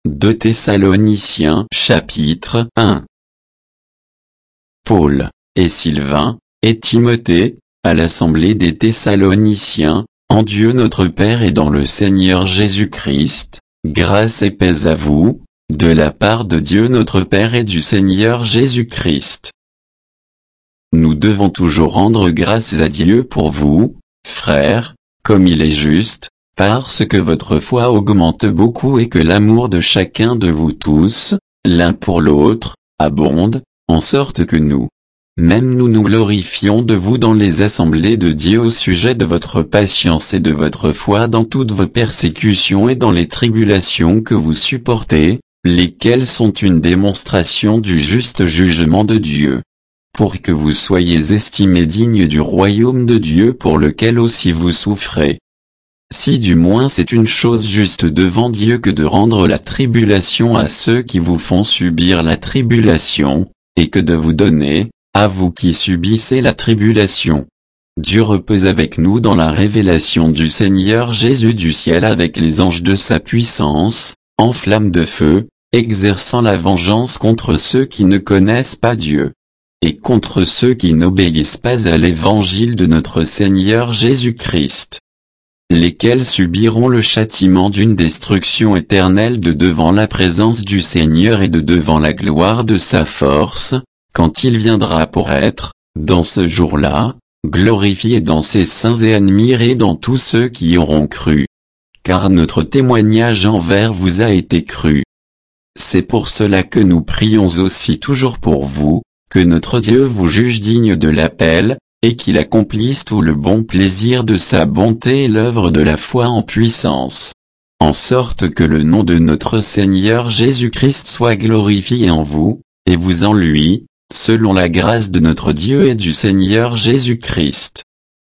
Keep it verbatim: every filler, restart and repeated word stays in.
deux Thessaloniciens chapitre un. Paul, et Sylvain, et Timothée, à l'assemblée des Thessaloniciens, en Dieu notre Père et dans le Seigneur Jésus-Christ, grâce et paix à vous, de la part de Dieu notre Père et du Seigneur Jésus-Christ. Nous devons toujours rendre grâce à Dieu pour vous, frères, comme il est juste, parce que votre foi augmente beaucoup et que l'amour de chacun de vous tous, l'un pour l'autre, abonde, en sorte que nous, même nous nous glorifions de vous dans les assemblées de Dieu au sujet de votre patience et de votre foi dans toutes vos persécutions et dans les tribulations que vous supportez, lesquelles sont une démonstration du juste jugement de Dieu, pour que vous soyez estimés dignes du royaume de Dieu pour lequel aussi vous souffrez. Si du moins c'est une chose juste devant Dieu que de rendre la tribulation à ceux qui vous font subir la tribulation, et que de vous donner, à vous qui subissez la tribulation. Dieu repose avec nous dans la révélation du Seigneur Jésus du ciel avec les anges de sa puissance, en flamme de feu, exerçant la vengeance contre ceux qui ne connaissent pas Dieu, et contre ceux qui n'obéissent pas à l'évangile de notre Seigneur Jésus-Christ, lesquels subiront le châtiment d'une destruction éternelle de devant la présence du Seigneur et de devant la gloire de sa force, quand il viendra pour être, dans ce jour-là, glorifié dans ses saints et admiré dans tous ceux qui y auront cru. Car notre témoignage envers vous a été cru. C'est pour cela que nous prions aussi toujours pour vous, que notre Dieu vous juge digne de l'appel, et qu'il accomplisse tout le bon plaisir de sa bonté et l'œuvre de la foi en puissance, en sorte que le nom de notre Seigneur Jésus-Christ soit glorifié en vous, et vous en lui, selon la grâce de notre Dieu et du Seigneur Jésus-Christ.